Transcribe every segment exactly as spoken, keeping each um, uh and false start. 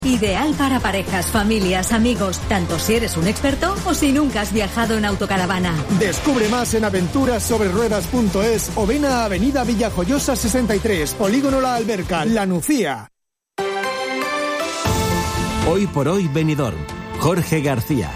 Ideal para parejas, familias, amigos, tanto si eres un experto o si nunca has viajado en autocaravana. Descubre más en aventuras sobre ruedas punto es o ven a Avenida Villajoyosa sesenta y tres, Polígono La Alberca, La Nucía. Hoy por hoy Benidorm, Jorge García.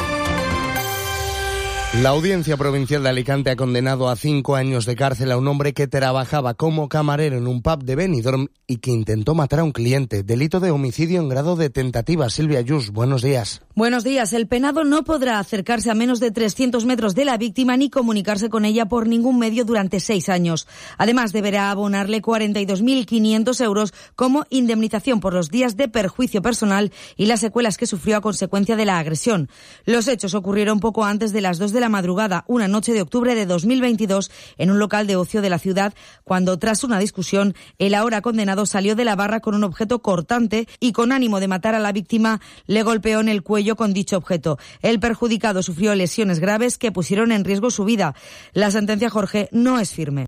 La Audiencia Provincial de Alicante ha condenado a cinco años de cárcel a un hombre que trabajaba como camarero en un pub de Benidorm y que intentó matar a un cliente. Delito de homicidio en grado de tentativa. Silvia Yus, buenos días. Buenos días. El penado no podrá acercarse a menos de trescientos metros de la víctima ni comunicarse con ella por ningún medio durante seis años. Además, deberá abonarle cuarenta y dos mil quinientos euros como indemnización por los días de perjuicio personal y las secuelas que sufrió a consecuencia de la agresión. Los hechos ocurrieron poco antes de las dos de la madrugada, una noche de octubre de dos mil veintidós, en un local de ocio de la ciudad, cuando tras una discusión, el ahora condenado salió de la barra con un objeto cortante y con ánimo de matar a la víctima, le golpeó en el cuello con dicho objeto. El perjudicado sufrió lesiones graves que pusieron en riesgo su vida. La sentencia, Jorge, no es firme.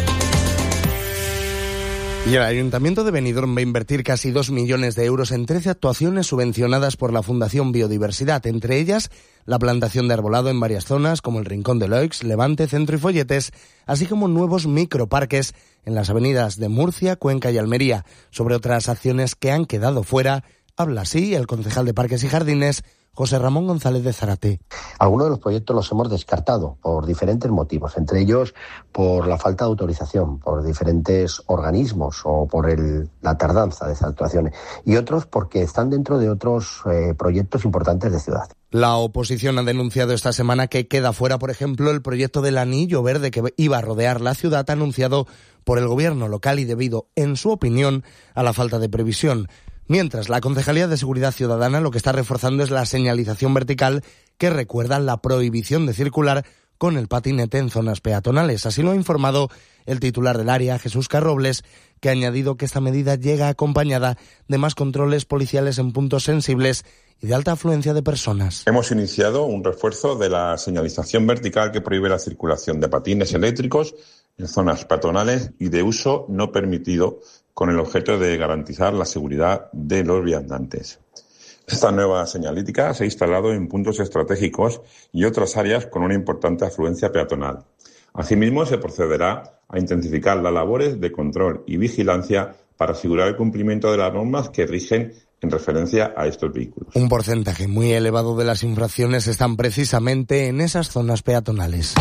Y el Ayuntamiento de Benidorm va a invertir casi dos millones de euros en trece actuaciones subvencionadas por la Fundación Biodiversidad, entre ellas la plantación de arbolado en varias zonas como el Rincón de Loix, Levante, Centro y Folletes, así como nuevos microparques en las avenidas de Murcia, Cuenca y Almería. Sobre otras acciones que han quedado fuera, habla así el concejal de Parques y Jardines, José Ramón González de Zárate. Algunos de los proyectos los hemos descartado por diferentes motivos, entre ellos por la falta de autorización, por diferentes organismos o por el, la tardanza de esas actuaciones, y otros porque están dentro de otros eh, proyectos importantes de ciudad. La oposición ha denunciado esta semana que queda fuera, por ejemplo, el proyecto del anillo verde que iba a rodear la ciudad, anunciado por el gobierno local y debido, en su opinión, a la falta de previsión. Mientras, la Concejalía de Seguridad Ciudadana lo que está reforzando es la señalización vertical que recuerda la prohibición de circular con el patinete en zonas peatonales. Así lo ha informado el titular del área, Jesús Carrobles, que ha añadido que esta medida llega acompañada de más controles policiales en puntos sensibles y de alta afluencia de personas. Hemos iniciado un refuerzo de la señalización vertical que prohíbe la circulación de patines eléctricos en zonas peatonales y de uso no permitido, con el objeto de garantizar la seguridad de los viandantes. Esta nueva señalítica se ha instalado en puntos estratégicos y otras áreas con una importante afluencia peatonal. Asimismo, se procederá a intensificar las labores de control y vigilancia para asegurar el cumplimiento de las normas que rigen en referencia a estos vehículos. Un porcentaje muy elevado de las infracciones están precisamente en esas zonas peatonales.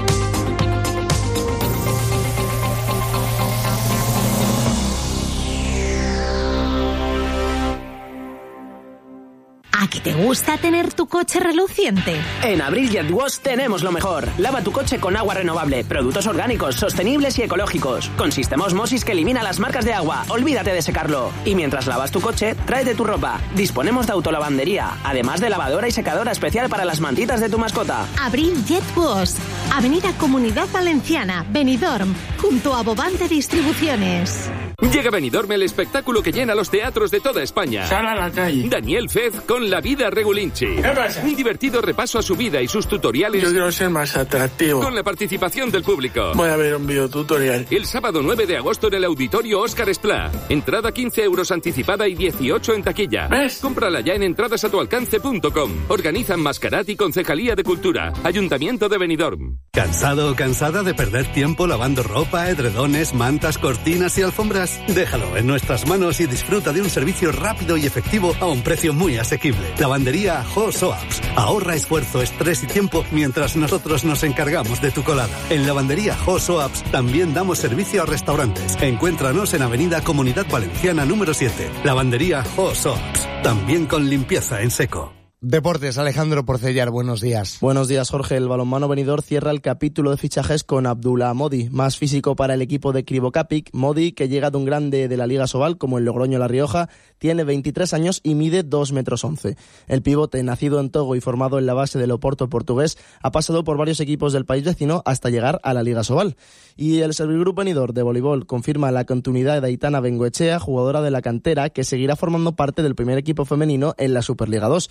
¿A que te gusta tener tu coche reluciente? En Abril Jet Wash tenemos lo mejor. Lava tu coche con agua renovable, productos orgánicos, sostenibles y ecológicos. Con sistema Osmosis que elimina las marcas de agua. Olvídate de secarlo. Y mientras lavas tu coche, tráete tu ropa. Disponemos de autolavandería, además de lavadora y secadora especial para las mantitas de tu mascota. Abril Jet Wash, Avenida Comunidad Valenciana, Benidorm, junto a Bobante Distribuciones. Llega a Benidorm el espectáculo que llena los teatros de toda España. Sal a la calle. Daniel Fez con La vida Regulinchi. ¿Qué pasa? Un divertido repaso a su vida y sus tutoriales. Yo quiero ser más atractivo. Con la participación del público. Voy a ver un videotutorial. El sábado nueve de agosto en el Auditorio Óscar Esplá. Entrada quince euros anticipada y dieciocho en taquilla. ¿Ves? Cómprala ya en entradas a tu alcance punto com. Organizan Mascarat y Concejalía de Cultura. Ayuntamiento de Benidorm. ¿Cansado o cansada de perder tiempo lavando ropa, edredones, mantas, cortinas y alfombras? Déjalo en nuestras manos y disfruta de un servicio rápido y efectivo a un precio muy asequible. Lavandería Ho Soaps. Ahorra esfuerzo, estrés y tiempo mientras nosotros nos encargamos de tu colada. En Lavandería Ho Soaps también damos servicio a restaurantes. Encuéntranos en Avenida Comunidad Valenciana número siete. Lavandería Ho Soaps. También con limpieza en seco. Deportes, Alejandro Porcellar, buenos días. Buenos días, Jorge. El balonmano Benidorm cierra el capítulo de fichajes con Abdullah Modi, más físico para el equipo de Krivokapic. Modi, que llega de un grande de la Liga Sobal, como el Logroño La Rioja, tiene veintitrés años y mide dos metros once. El pivote, nacido en Togo y formado en la base del Oporto portugués, ha pasado por varios equipos del país vecino hasta llegar a la Liga Sobal. Y el Servigroup Benidorm de voleibol confirma la continuidad de Aitana Bengoechea, jugadora de la cantera, que seguirá formando parte del primer equipo femenino en la Superliga dos.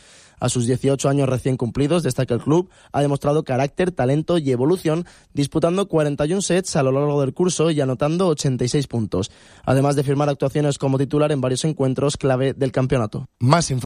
A sus dieciocho años recién cumplidos, destaca el club, ha demostrado carácter, talento y evolución, disputando cuarenta y un sets a lo largo del curso y anotando ochenta y seis puntos, además de firmar actuaciones como titular en varios encuentros clave del campeonato. Más